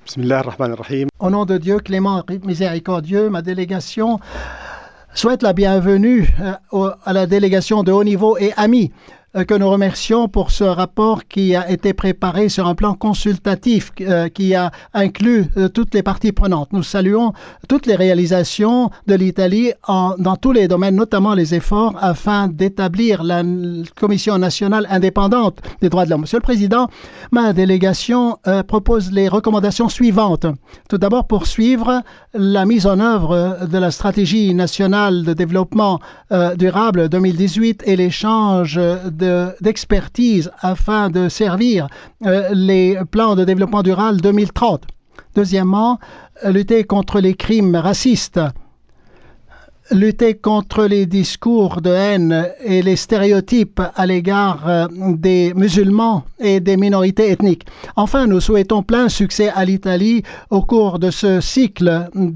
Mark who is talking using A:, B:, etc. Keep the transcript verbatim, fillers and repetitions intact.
A: Bismillah ar-Rahman ar-Rahim.
B: Au nom de Dieu, clément et miséricordieux, ma délégation souhaite la bienvenue euh, à la délégation de haut niveau et amis euh, que nous remercions pour ce rapport qui a été préparé sur un plan consultatif euh, qui a inclus euh, toutes les parties prenantes. Nous saluons toutes les réalisations de l'Italie en, dans tous les domaines, notamment les efforts afin d'établir la Commission nationale indépendante des droits de l'homme. Monsieur le Président, ma délégation euh, propose les recommandations suivantes. Tout d'abord, poursuivre la mise en œuvre de la stratégie nationale de développement euh, durable deux mille dix-huit et l'échange de, d'expertise afin de servir euh, les plans de développement durable deux mille trente. Deuxièmement, lutter contre les crimes racistes, lutter contre les discours de haine et les stéréotypes à l'égard euh, des musulmans et des minorités ethniques. Enfin, nous souhaitons plein succès à l'Italie au cours de ce cycle